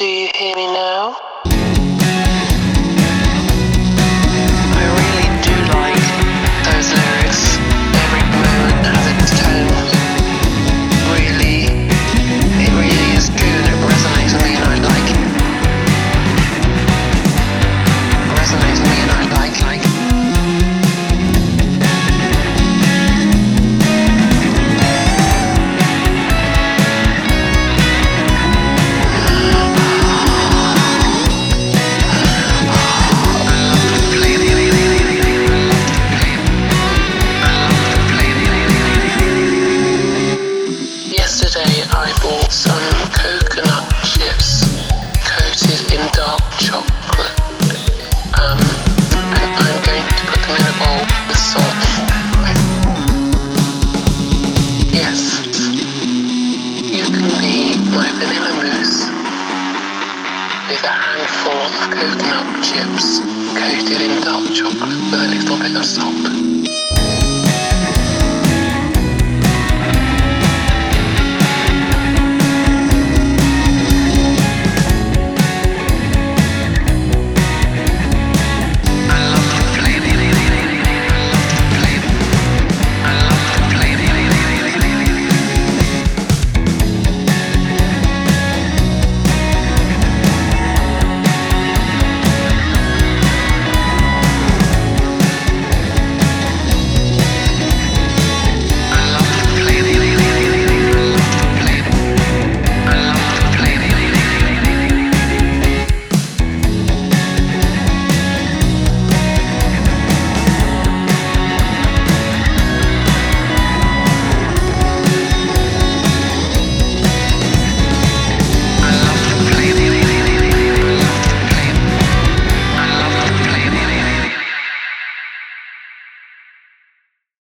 Do you hear me now? I really do like those lyrics. Every moment has its tone. Really, it really is good. It resonates with me and I like it. Resonates with me and I like. Yesterday I bought some coconut chips coated in dark chocolate, and I'm going to put them in a bowl with salt. Yes, you can be my vanilla mousse with a handful of coconut chips coated in dark chocolate with a little bit of salt.